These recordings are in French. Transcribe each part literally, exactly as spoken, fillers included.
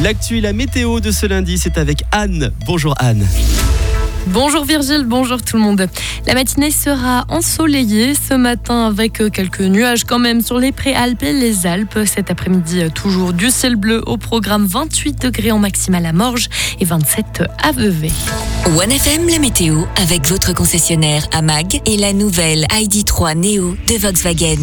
L'actu et la météo de ce lundi, c'est avec Anne. Bonjour Anne. Bonjour Virgile, bonjour tout le monde. La matinée sera ensoleillée ce matin avec quelques nuages quand même sur les Préalpes et les Alpes. Cet après-midi, toujours du ciel bleu au programme, vingt-huit degrés en maximale à Morges et vingt-sept à Vevey. One F M, la météo avec votre concessionnaire A M A G et la nouvelle I D trois Neo de Volkswagen.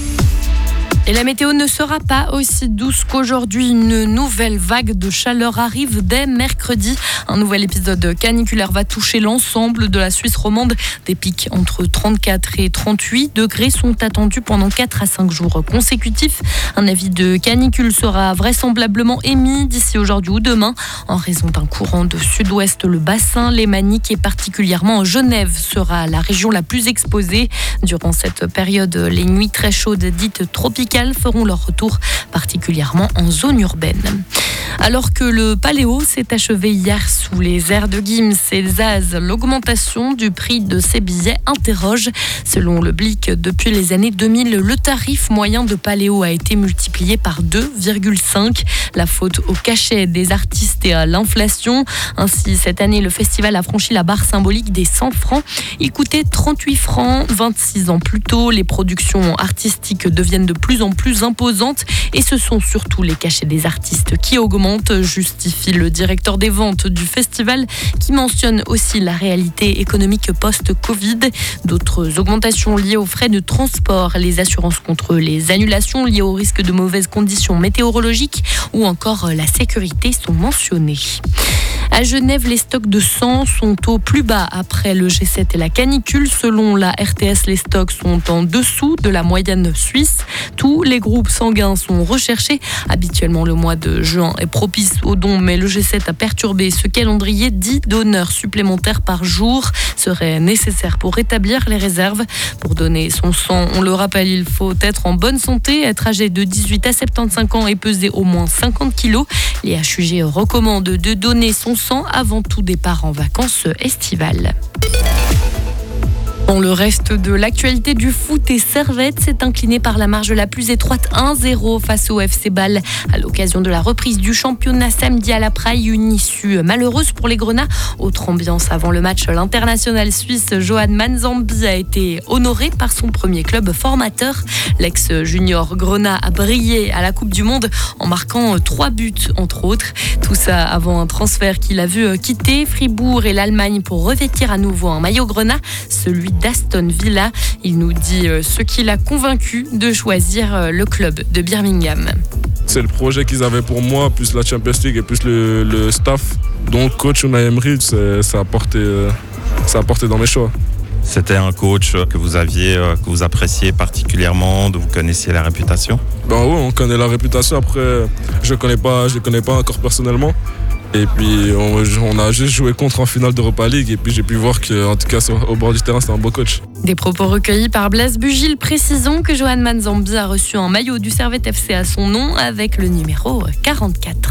Et la météo ne sera pas aussi douce qu'aujourd'hui. Une nouvelle vague de chaleur arrive dès mercredi. Un nouvel épisode caniculaire va toucher l'ensemble de la Suisse romande. Des pics entre trente-quatre et trente-huit degrés sont attendus pendant quatre à cinq jours consécutifs. Un avis de canicule sera vraisemblablement émis d'ici aujourd'hui ou demain. En raison d'un courant de sud-ouest, le bassin lémanique et particulièrement Genève sera la région la plus exposée. Durant cette période, les nuits très chaudes dites tropicales feront leur retour, particulièrement en zone urbaine. Alors que le Paléo s'est achevé hier sous les airs de Gims et Zaz, l'augmentation du prix de ces billets interroge. Selon le Blick, depuis les années deux mille, le tarif moyen de Paléo a été multiplié par deux virgule cinq. La faute au cachet des artistes et à l'inflation. Ainsi, cette année, le festival a franchi la barre symbolique des cent francs. Il coûtait trente-huit francs vingt-six ans plus tôt. Les productions artistiques deviennent de plus en plus imposantes et ce sont surtout les cachets des artistes qui augmentent, justifie le directeur des ventes du festival qui mentionne aussi la réalité économique post-Covid. D'autres augmentations liées aux frais de transport, les assurances contre les annulations liées au risque de mauvaises conditions météorologiques ou encore la sécurité sont mentionnées. À Genève, les stocks de sang sont au plus bas après le G sept et la canicule. Selon la R T S, les stocks sont en dessous de la moyenne suisse. Tous les groupes sanguins sont recherchés. Habituellement, le mois de juin est propice aux dons, mais le G sept a perturbé ce calendrier. dix donneurs supplémentaires par jour seraient nécessaires pour rétablir les réserves. Pour donner son sang, on le rappelle, il faut être en bonne santé, être âgé de dix-huit à soixante-quinze ans et peser au moins cinquante kilos. Les H U G recommandent de donner son sang avant tout départ en vacances estivales. Dans le reste de l'actualité du foot, et Servette s'est incliné par la marge la plus étroite un zéro face au F C Bâle à l'occasion de la reprise du championnat samedi à la Praille. Une issue malheureuse pour les Grenats. Autre ambiance avant le match, l'international suisse Johan Manzambi a été honoré par son premier club formateur. L'ex-junior Grenat a brillé à la Coupe du Monde en marquant trois buts entre autres. Tout ça avant un transfert qu'il a vu quitter Fribourg et l'Allemagne pour revêtir à nouveau un maillot Grenat, celui d'Aston Villa. Il nous dit ce qui l'a convaincu de choisir le club de Birmingham. C'est le projet qu'ils avaient pour moi, plus la Champions League et plus le, le staff. Donc coach Unai Emery, ça a porté, ça a porté dans mes choix. C'était un coach que vous aviez, que vous appréciez particulièrement, dont vous connaissiez la réputation? Ben oui, on connaît la réputation. Après, je ne connais pas, je le connais pas encore personnellement. Et puis on, on a juste joué contre en finale d'Europa League et puis j'ai pu voir qu'en tout cas au bord du terrain c'était un beau coach. Des propos recueillis par Blaise Bugil. Précisons que Johan Manzambi a reçu un maillot du Servette F C à son nom avec le numéro quarante-quatre.